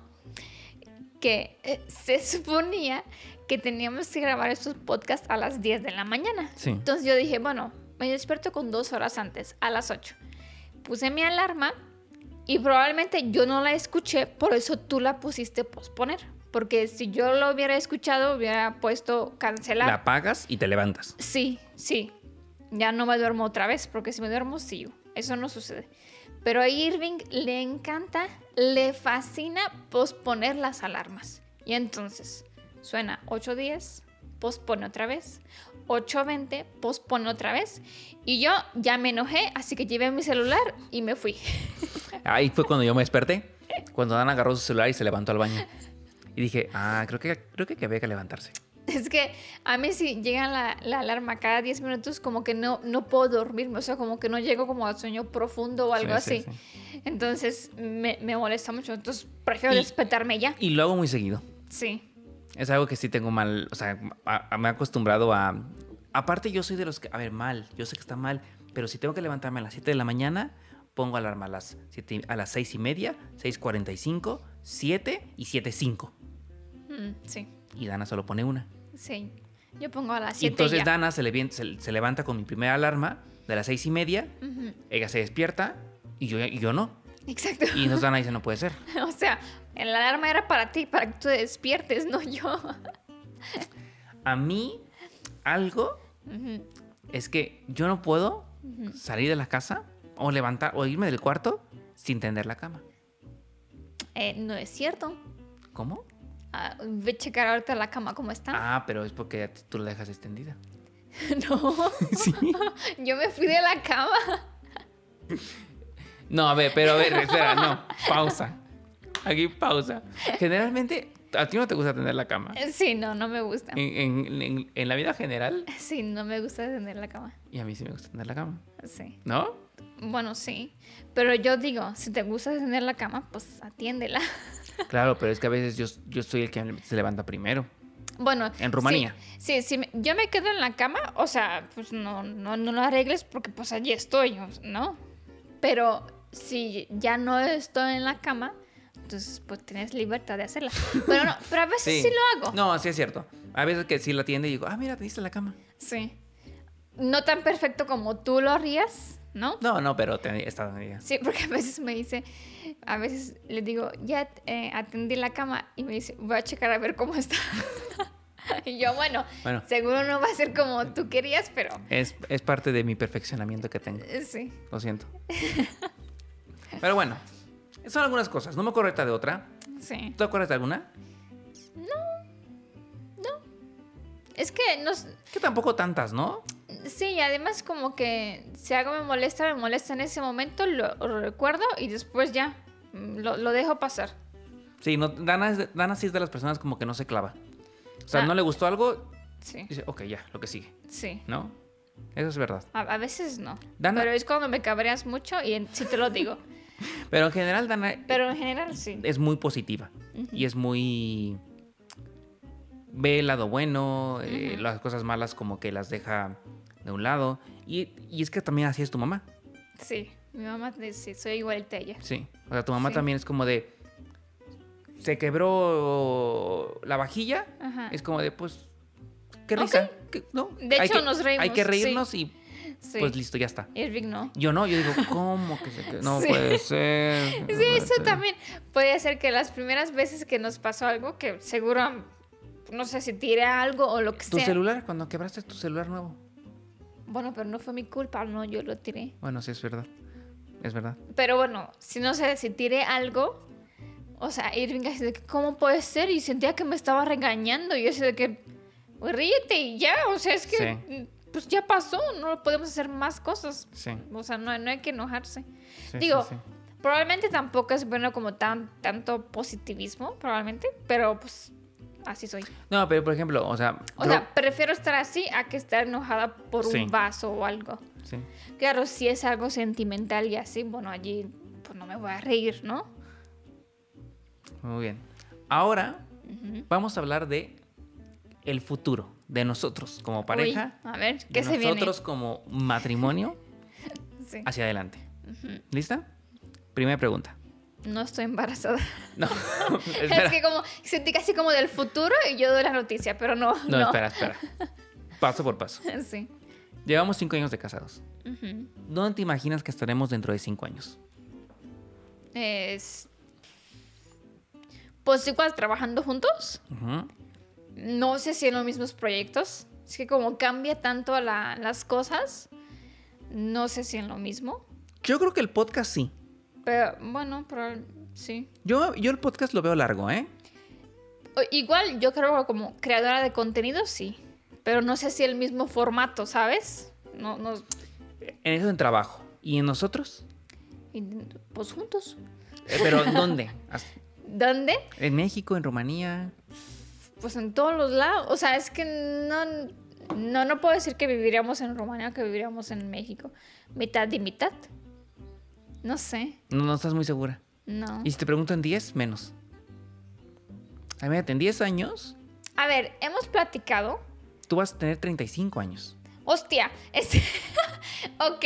que se suponía que teníamos que grabar estos podcasts a las 10 de la mañana. Sí. Entonces yo dije, bueno, me despierto con 2 horas antes, a las 8. Puse mi alarma y probablemente yo no la escuché, por eso tú la pusiste posponer. Porque si yo lo hubiera escuchado, hubiera puesto cancelar. La apagas y te levantas. Sí. ya no me duermo otra vez, porque si me duermo, sigo. Eso no sucede. Pero a Irving le encanta, le fascina posponer las alarmas. Y entonces suena 8:10, pospone otra vez, 8:20, pospone otra vez. Y yo ya me enojé, así que llevé mi celular y me fui. Ahí fue cuando yo me desperté. Cuando Dan agarró su celular y se levantó al baño. Y dije, creo que había que levantarse. Es que a mí si llega la alarma cada 10 minutos, como que no puedo dormirme. O sea, como que no llego como al sueño profundo o algo así. Sí. Entonces me molesta mucho. Entonces prefiero despertarme ya. Y lo hago muy seguido. Sí. Es algo que sí tengo mal. O sea, me he acostumbrado a... Aparte, yo soy de los que... A ver, mal. Yo sé que está mal. Pero si tengo que levantarme a las 7 de la mañana, pongo alarma a las 6:30, 6:45, 7 y 7:05. Sí. Y Dana solo pone una. Sí. Yo pongo a las 7 y entonces ya. Dana se levanta con mi primera alarma de las 6:30. Uh-huh. Ella se despierta y yo no. Exacto. Y entonces Dana dice, no puede ser. O sea, la alarma era para ti, para que tú te despiertes, no yo. A mí, algo es que yo no puedo salir de la casa o levantar o irme del cuarto sin tender la cama. No es cierto. ¿Cómo? Ve a checar ahorita la cama cómo está. Pero es porque tú la dejas extendida. No. Sí. Yo me fui de la cama. No, pero espera, no. Pausa. Aquí pausa. Generalmente, ¿a ti no te gusta tender la cama? Sí, no me gusta. En la vida general. Sí, no me gusta tender la cama. Y a mí sí me gusta tender la cama. Sí. ¿No? Bueno, sí. Pero yo digo, si te gusta tender la cama, pues atiéndela. Claro, pero es que a veces yo soy el que se levanta primero. Bueno, en Rumanía. Sí, yo me quedo en la cama, o sea, pues no lo arregles porque pues allí estoy, ¿no? Pero si ya no estoy en la cama, entonces pues tienes libertad de hacerla. Pero a veces sí lo hago. No, sí es cierto. A veces que sí la atiende y digo, mira, te diste la cama. Sí. No tan perfecto como tú lo harías, ¿no? No, pero está bien. Sí, porque a veces me dice, a veces le digo, ya atendí la cama y me dice, voy a checar a ver cómo está. Y yo, bueno, seguro no va a ser como tú querías, pero... Es parte de mi perfeccionamiento que tengo. Sí. Lo siento. Pero bueno, son algunas cosas. No me acuerdo ahorita de otra. Sí. ¿Tú te acuerdas de alguna? No. Es que no... Que tampoco tantas, ¿no? Sí, además como que si algo me molesta en ese momento, lo recuerdo y después ya lo dejo pasar. Sí, Dana sí es de las personas como que no se clava. O sea, no le gustó algo, sí. Dice, ok, ya, lo que sigue. Sí. ¿No? Eso es verdad. A veces no. Dana... Pero es cuando me cabreas mucho y sí te lo digo. Pero en general, Dana... Pero en general, sí. Es muy positiva. Uh-huh. Y es muy... Ve el lado bueno, las cosas malas como que las deja de un lado. Y es que también así es tu mamá. Sí, mi mamá sí, soy igualita a ella. Sí, o sea, tu mamá también es como de... Se quebró la vajilla. Ajá. Es como de, pues... Qué risa. Okay. ¿No? De hecho, nos reímos. Hay que reírnos y... Pues listo, ya está. Irving no. Yo digo, ¿cómo que se quedó? No puede ser. Sí, eso también. Puede ser que las primeras veces que nos pasó algo, que seguro, no sé si tiré algo o lo que sea. ¿Tu celular? Cuando quebraste tu celular nuevo. Bueno, pero no fue mi culpa, no, yo lo tiré. Bueno, sí, es verdad. Es verdad. Pero bueno, si no sé, si tiré algo, o sea, Irving así de que, ¿cómo puede ser? Y sentía que me estaba regañando. Y yo así de que, ríete y ya, o sea, es que... Sí. Pues ya pasó, no podemos hacer más cosas. Sí. O sea, no hay que enojarse. Sí, Digo, sí. Probablemente tampoco es bueno como tanto positivismo, probablemente, pero pues así soy. No, pero por ejemplo, o sea, prefiero estar así a que estar enojada por un vaso o algo. Sí. Claro, si es algo sentimental y así, bueno, allí pues no me voy a reír, ¿no? Muy bien. Ahora vamos a hablar de el futuro de nosotros como pareja. Uy, a ver, ¿qué se viene? De nosotros como matrimonio hacia adelante. ¿Lista? Primera pregunta. No estoy embarazada. No, es que como sentí casi como del futuro y yo doy la noticia, pero no. No, espera. Paso por paso. Sí. Llevamos 5 años de casados. ¿Dónde te imaginas que estaremos dentro de 5 años? Pues igual trabajando juntos. No sé si en los mismos proyectos. Es que como cambia tanto las cosas. No sé si en lo mismo. Yo creo que el podcast sí. Pero bueno, pero sí. Yo el podcast lo veo largo, ¿eh? Igual yo creo que como creadora de contenido sí. Pero no sé si el mismo formato, ¿sabes? No. En eso en trabajo. ¿Y en nosotros? Y, pues juntos. ¿Pero dónde? ¿Dónde? ¿En México? ¿En Rumanía? Pues en todos los lados. O sea, es que no puedo decir que viviríamos en Rumanía o que viviríamos en México. Mitad y mitad. No sé. No estás muy segura. No. Y si te pregunto en 10, menos. A ver, en 10 años, A ver, hemos platicado. tú vas a tener 35 años. Hostia. Ok.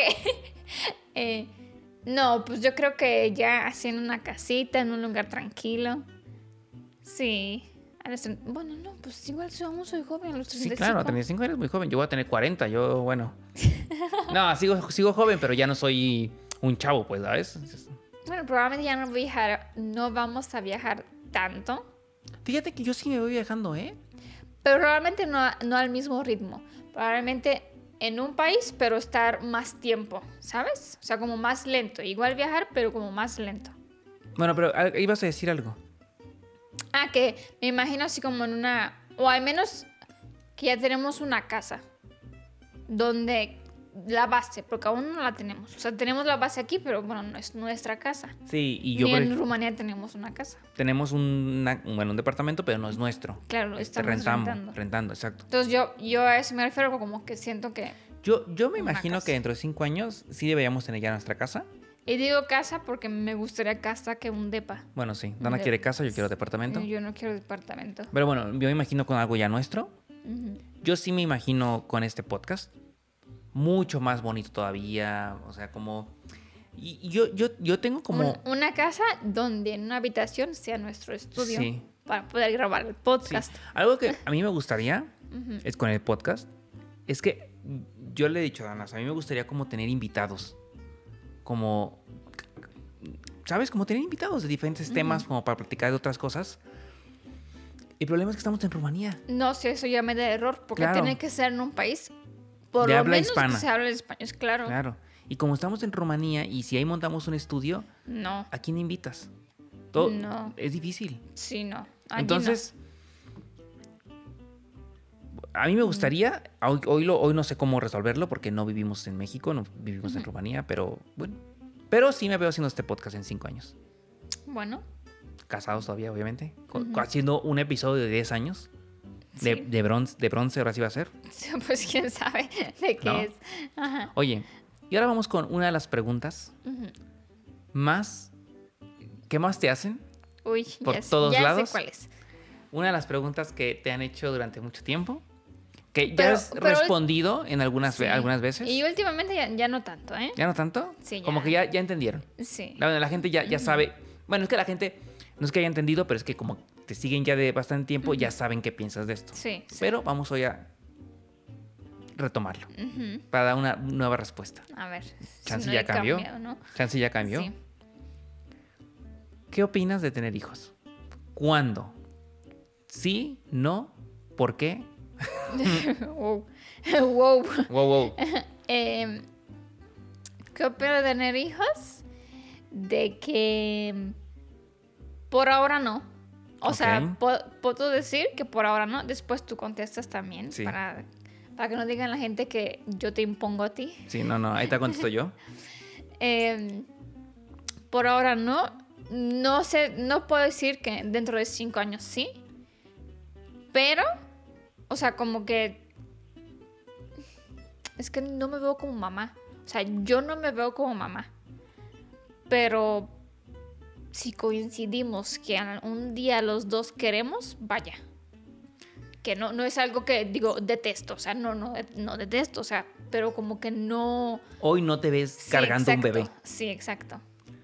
No, pues yo creo que ya así en una casita, en un lugar tranquilo. Sí. Bueno, no, pues igual soy joven a los 35. Sí, claro, a 35 eres muy joven. Yo voy a tener 40, yo, bueno. No, sigo joven, pero ya no soy un chavo, pues, ¿sabes? Bueno, probablemente ya no vamos a viajar tanto. Fíjate que yo sí me voy viajando, ¿eh? Pero probablemente no al mismo ritmo. Probablemente en un país, pero estar más tiempo, ¿sabes? O sea, como más lento. Igual viajar, pero como más lento. Bueno, pero ibas a decir algo. Ah, que me imagino así como en una... O al menos que ya tenemos una casa. Donde la base, porque aún no la tenemos. O sea, tenemos la base aquí, pero bueno, no es nuestra casa. Sí, y yo... Ni en Rumanía tenemos una casa. Tenemos un departamento, pero no es nuestro. Claro, estamos rentando, exacto. Entonces yo a eso me refiero como que siento que... Yo me imagino que dentro de 5 años sí deberíamos tener ya nuestra casa. Y digo casa porque me gustaría casa que un depa. Bueno, sí. Dana quiere casa, yo quiero departamento. Yo no quiero departamento. Pero bueno, yo me imagino con algo ya nuestro. Uh-huh. Yo sí me imagino con este podcast. Mucho más bonito todavía. O sea, como... Y yo tengo como... Una casa donde en una habitación sea nuestro estudio. Sí. Para poder grabar el podcast. Sí. Algo que a mí me gustaría Uh-huh. es con el podcast. Es que yo le he dicho a Dana, a mí me gustaría como tener invitados. Como... ¿Sabes? Como tener invitados de diferentes Uh-huh. temas como para platicar de otras cosas. El problema es que estamos en Rumanía. No sé, eso ya me da error. Porque Claro. tiene que ser en un país... Por de lo habla menos hispana. que se hable español, claro. Claro. Y como estamos en Rumanía y si ahí montamos un estudio, No. ¿a quién invitas? Todo No. es difícil. Sí, no. Allí Entonces, a mí me gustaría, hoy no sé cómo resolverlo porque no vivimos en México, no vivimos en Rumanía, pero bueno. Pero sí me veo haciendo este podcast en 5 años. no. Bueno. Casados todavía, obviamente. Ujú. Haciendo un episodio de 10 años. Sí. De bronce, ahora sí va a ser. Pues quién sabe de qué ¿No? es. Ajá. Oye, y ahora vamos con una de las preguntas Uh-huh. ¿qué más te hacen? Uy, Por ya todos sé lados. cuál es. Una de las preguntas que te han hecho durante mucho tiempo. Que ya Pero- has pero- respondido en algunas Sí. veces. Y últimamente ya no tanto, ¿eh? ¿Ya no tanto? Sí, ya. Como que ya entendieron. Sí. La gente ya sabe. Bueno, es que la gente no es que haya entendido, pero es que como te siguen ya de bastante tiempo, ya saben qué piensas de esto. Sí, sí. Pero vamos hoy a retomarlo Ujú. para dar una nueva respuesta. A ver. Chance si no ya he cambió. cambiado, ¿no? Chance ya cambió. Sí. ¿Qué opinas de tener hijos? ¿Cuándo? ¿Sí? ¿No? ¿Por qué? Wow. Wow. Wow. ¿Qué opino de tener hijos? De que por ahora no. O sea, puedo decir que por ahora no. Después tú contestas también. Sí. Para que no digan la gente que yo te impongo a ti. Sí, no. Ahí te contesto yo. Por ahora no. No sé, no puedo decir que dentro de 5 años sí. Pero, o sea, como que... Es que no me veo como mamá. O sea, yo no me veo como mamá. Pero si coincidimos que un día los dos queremos, vaya. Que no es algo que digo detesto. O sea, no detesto. O sea, pero como que no... Hoy no te ves Sí, cargando un exacto. bebé. Sí, exacto.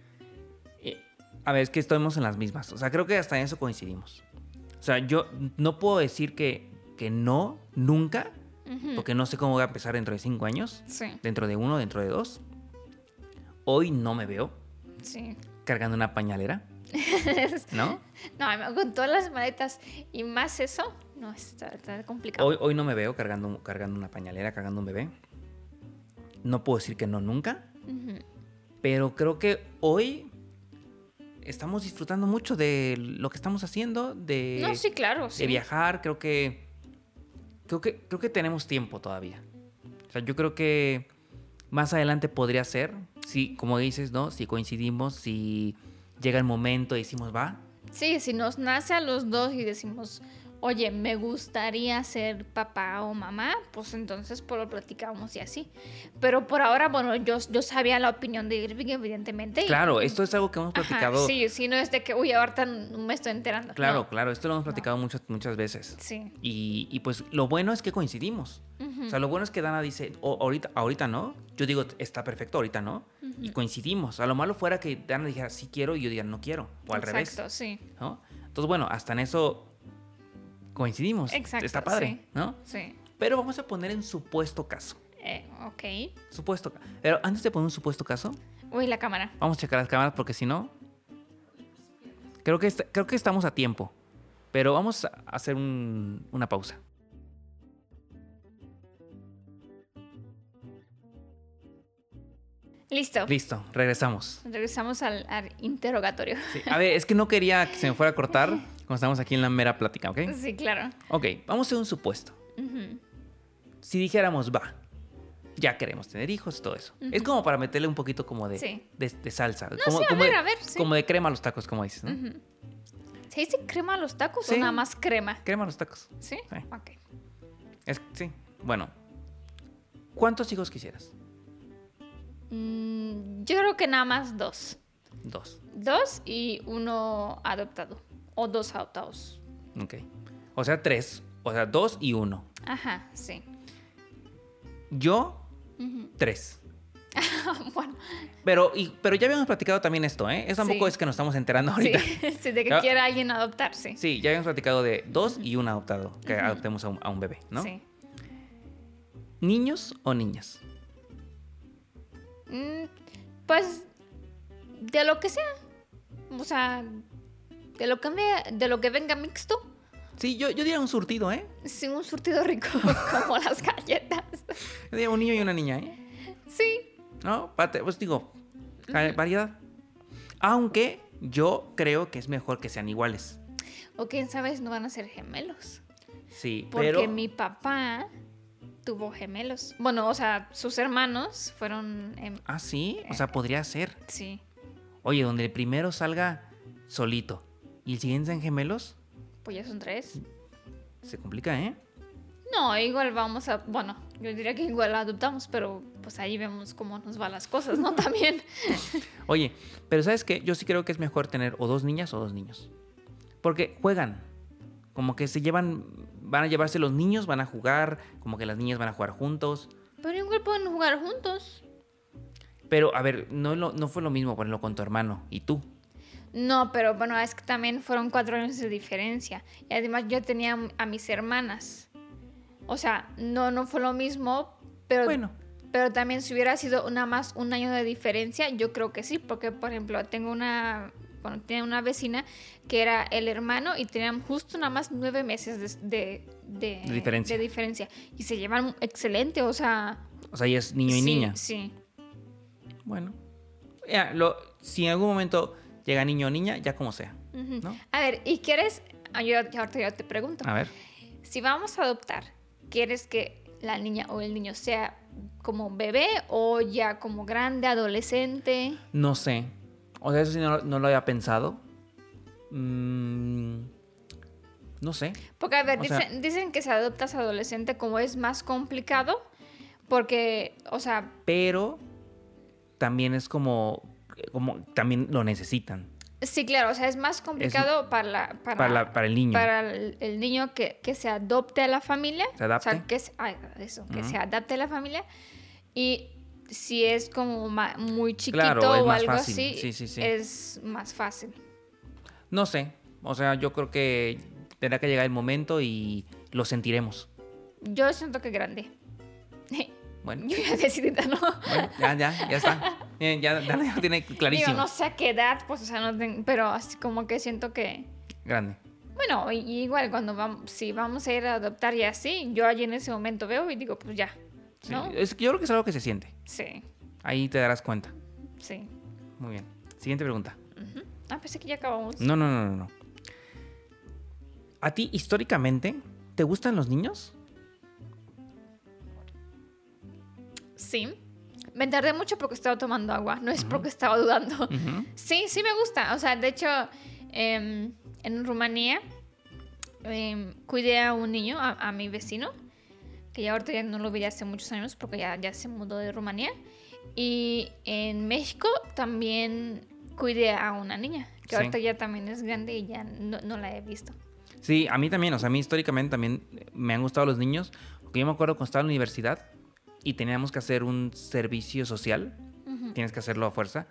A ver, es que estamos en las mismas. O sea, creo que hasta en eso coincidimos. O sea, yo no puedo decir que no, nunca, Ujú. porque no sé cómo voy a empezar dentro de 5 años, Sí, dentro de 1, dentro de 2. Hoy no me veo sí. cargando una pañalera, ¿no? No, con todas las maletas y más eso, no, está complicado. Hoy no me veo cargando una pañalera, cargando un bebé. No puedo decir que no nunca, Ujú. pero creo que hoy estamos disfrutando mucho de lo que estamos haciendo, No, sí, claro, sí. de viajar. Creo que tenemos tiempo todavía. O sea, yo creo que más adelante podría ser, si, como dices, ¿no? Si coincidimos, si llega el momento y decimos, va. Sí, si nos nace a los dos y decimos, oye, me gustaría ser papá o mamá, pues entonces pues lo platicamos y así. Pero por ahora, bueno, yo sabía la opinión de Irving, evidentemente. Claro, esto es algo que hemos platicado. Ajá, sí, no es de que, uy, ahorita no me estoy enterando. Claro, No. claro, esto lo hemos platicado muchas veces. Sí. Y pues lo bueno es que coincidimos. Ujú. O sea, lo bueno es que Dana dice, ahorita no. Yo digo, está perfecto, ahorita no. Y coincidimos. A lo malo fuera que Dana dijera, sí quiero, y yo diga, no quiero. O al revés. Exacto, sí. ¿No? Entonces, bueno, hasta en eso coincidimos. Exacto, Está padre, sí. ¿no? Sí. Pero vamos a poner en supuesto caso. Ok. Pero antes de poner un supuesto caso, Uy, la cámara. vamos a checar las cámaras porque si no... Creo que estamos a tiempo. Pero vamos a hacer una pausa. Listo. Listo, regresamos. Regresamos al interrogatorio. Sí, a ver, es que no quería que se me fuera a cortar cuando estamos aquí en la mera plática, ¿ok? Sí, claro. Ok, vamos a hacer un supuesto. Ujú. Si dijéramos, va, ya queremos tener hijos y todo eso. Es como para meterle un poquito como de, Sí. de salsa. No, como, sí, como a ver, sí. como de crema a los tacos, como dices, ¿no? Ujú. ¿Se dice crema a los tacos Sí. o nada más crema? Crema a los tacos. ¿Sí? Sí. Ok. Sí, bueno. ¿Cuántos hijos quisieras? Yo creo que nada más 2. 2. 2 y uno adoptado. O 2 adoptados. Ok. O sea, 3. O sea, 2 y 1. Ajá, sí. Yo, Ujú. 3. Bueno, Pero ya habíamos platicado también esto, ¿eh? Eso tampoco Sí. es que nos estamos enterando sí. ahorita. Sí, de que Ya. quiera alguien adoptar, sí. Sí, ya habíamos platicado de 2 y un adoptado. Que adoptemos a un bebé, ¿no? Sí. ¿Niños o niñas? Pues, de lo que sea. O sea, de lo que venga mixto. Sí, yo diría un surtido, ¿eh? Sin un surtido rico como las galletas. Yo diría un niño y una niña, ¿eh? Sí. ¿No? Pues digo, variedad. Aunque yo creo que es mejor que sean iguales. O quién sabe, no van a ser gemelos. Sí, Porque pero... mi papá tuvo gemelos. Bueno, o sea, sus hermanos fueron... Ah, sí, o sea, podría ser. sí, Oye, donde el primero salga solito y el siguiente sean gemelos, pues ya son 3. se complica, ¿eh? No, igual vamos a... Bueno, yo diría que igual adoptamos, pero pues ahí vemos cómo nos van las cosas, ¿no? También. Oye, pero ¿sabes qué? Yo sí creo que es mejor tener o 2 niñas o 2 niños. Porque juegan. Como que se llevan... Van a llevarse los niños, van a jugar. Como que las niñas van a jugar juntos. Pero igual pueden jugar juntos. Pero, a ver, no fue lo mismo ponerlo con tu hermano y tú. No, pero bueno, es que también fueron 4 años de diferencia. Y además yo tenía a mis hermanas. O sea, no fue lo mismo, pero... Bueno. Pero también si hubiera sido nada más un año de diferencia, yo creo que sí, porque por ejemplo tenía una vecina que era el hermano y tenían justo nada más 9 meses de diferencia. Y se llevan excelente, o sea... O sea, ya es niño y sí, niña. Sí. Bueno. Ya, si en algún momento llega niño o niña, ya como sea. Ujú. ¿No? A ver, ¿y quieres...? Ahorita yo te pregunto. A ver. Si vamos a adoptar, ¿quieres que la niña o el niño sea como bebé o ya como grande, adolescente? No sé. O sea, eso sí no lo había pensado. No sé. Porque, a ver, O sea- dicen que si adoptas adolescente como es más complicado, porque, o sea, Pero también es como también lo necesitan. sí, claro, o sea, es más complicado para el niño. para el niño que se adopte a la familia. ¿Se adapte? O sea, que se adapte a la familia. Y si es como muy chiquito Claro, es o más algo fácil. así, Sí. es más fácil. No sé. O sea, yo creo que tendrá que llegar el momento y lo sentiremos. Yo siento que grande. Bueno, Yo ya decidí, ¿no? bueno, ya está. Ya lo tiene clarísimo. Digo, no sé a qué edad, pues, o sea, no tengo, pero así como que siento que... Grande. Bueno, igual cuando si vamos a ir a adoptar y así, yo allí en ese momento veo y digo, pues ya. Sí, ¿no? yo creo que es algo que se siente. Sí, Ahí te darás cuenta. sí. Muy bien. Siguiente pregunta. Ujú. Pensé que ya acabamos. No. ¿A ti, históricamente, te gustan los niños? Sí. Me tardé mucho porque estaba tomando agua, no es porque estaba dudando. Ujú. Sí, sí me gusta. O sea, de hecho, en Rumanía cuidé a un niño, a mi vecino, que ya ahorita ya no lo vi hace muchos años porque ya se mudó de Rumanía. Y en México también cuidé a una niña, que Sí. ahorita ya también es grande y ya no la he visto. Sí, a mí también. O sea, a mí históricamente también me han gustado los niños. Porque yo me acuerdo cuando estaba en la universidad y teníamos que hacer un servicio social. Tienes que hacerlo a fuerza.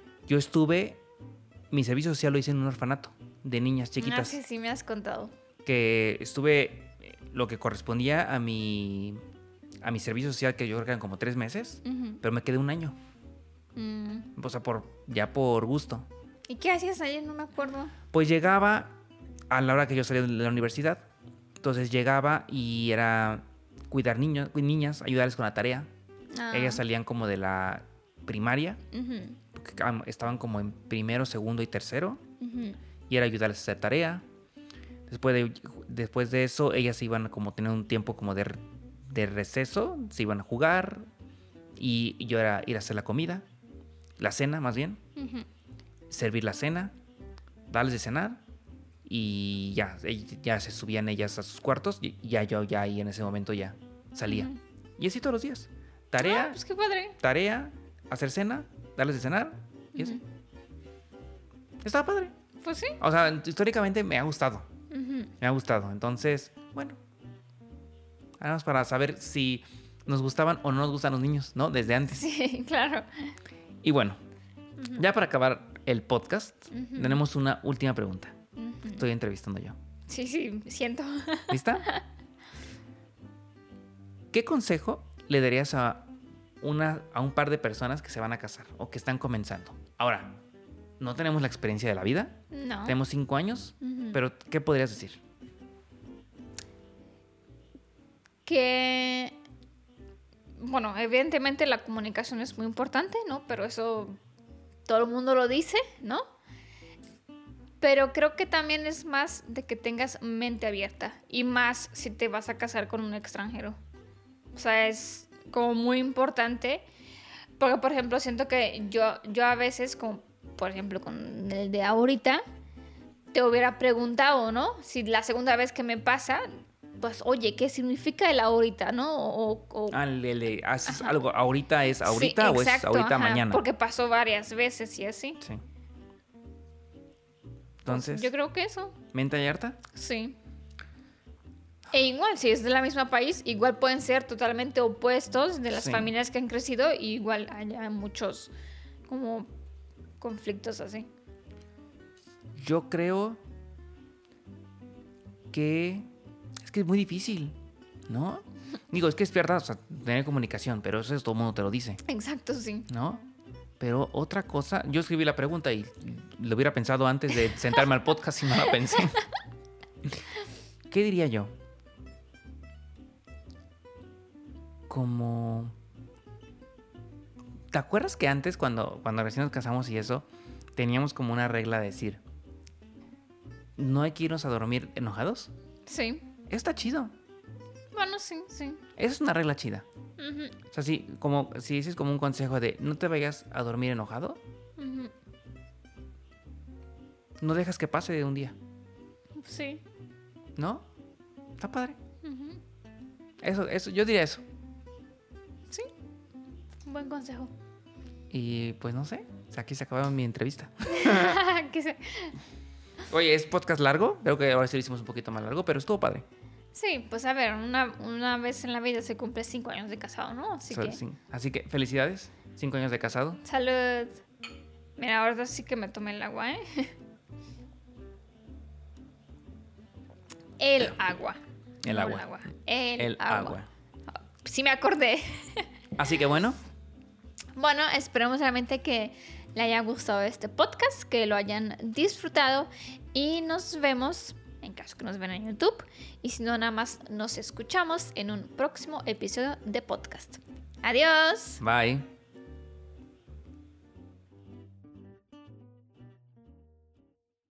Mi servicio social lo hice en un orfanato de niñas chiquitas. Sí, me has contado. Que estuve lo que correspondía a mi servicio social, que yo creo que eran como 3 meses, pero me quedé un año. O sea, ya por gusto. ¿Y qué hacías ayer? No me acuerdo. Pues llegaba a la hora que yo salía de la universidad. Entonces llegaba y era cuidar niñas, ayudarles con la tarea. Ellas salían como de la primaria, porque estaban como en primero, segundo y tercero, y era ayudarles a hacer tarea. Después de eso, ellas iban como a tener un tiempo como de receso, se iban a jugar, y yo era ir a hacer la comida, la cena más bien, servir la cena, darles de cenar, y ya se subían ellas a sus cuartos, y yo ahí en ese momento ya salía. Y así todos los días. Tarea, Pues qué padre. tarea, hacer cena, darles de cenar, y así. Estaba padre. Pues sí. O sea, históricamente me ha gustado. Me ha gustado. Entonces, bueno. Vamos para saber si nos gustaban o no nos gustan los niños, ¿no? Desde antes. Sí, claro. Y bueno, ya para acabar el podcast, tenemos una última pregunta. Estoy entrevistando yo. Sí, siento. ¿Lista? ¿Qué consejo le darías a un par de personas que se van a casar o que están comenzando? Ahora, no tenemos la experiencia de la vida. No. Tenemos 5 años, pero ¿qué podrías decir? Que, bueno, evidentemente la comunicación es muy importante, ¿no? Pero eso todo el mundo lo dice, ¿no? Pero creo que también es más de que tengas mente abierta y más si te vas a casar con un extranjero. O sea, es como muy importante porque, por ejemplo, siento que yo a veces, como por ejemplo con el de ahorita, te hubiera preguntado, ¿no? Si la segunda vez que me pasa, pues, oye, ¿qué significa el ahorita, no? ¿Haces algo ahorita es ahorita Sí, o exacto, es ahorita ajá, mañana? Porque pasó varias veces y así. Sí. Entonces, Yo creo que eso, ¿mente abierta? sí. E igual, si es de la misma país, igual pueden ser totalmente opuestos de las Sí. familias que han crecido, y igual haya muchos como conflictos así. Yo creo que es muy difícil, ¿no? Digo, es que es verdad, o sea, tener comunicación, pero eso todo el mundo te lo dice, Exacto, sí. ¿no? Pero otra cosa, yo escribí la pregunta y lo hubiera pensado antes de sentarme al podcast y no la pensé. ¿Qué diría yo? Como... ¿Te acuerdas que antes, cuando recién nos casamos y eso, teníamos como una regla de decir, no hay que irnos a dormir enojados? Sí. Está chido. Bueno, sí. Esa es una regla chida. Ujú, O sea, si dices como un consejo de no te vayas a dormir enojado, ujú. no dejas que pase de un día, Sí. ¿no? Está padre. Ujú. Eso, yo diría eso. Sí. Un buen consejo. Y pues no sé, aquí se acabó mi entrevista. Que se- Oye, ¿es podcast largo? Creo que ahora sí lo hicimos un poquito más largo, pero estuvo padre. Sí, pues a ver, una vez en la vida se cumple 5 años de casado, ¿no? Así que felicidades, 5 años de casado. Salud. Mira, ahora sí que me tomé el agua, ¿eh? El agua. El No agua. El agua. Sí me acordé. Así que bueno, Bueno, esperemos realmente que le haya gustado este podcast, que lo hayan disfrutado y nos vemos en caso que nos ven en YouTube. Y si no, nada más nos escuchamos en un próximo episodio de podcast. Adiós. Bye.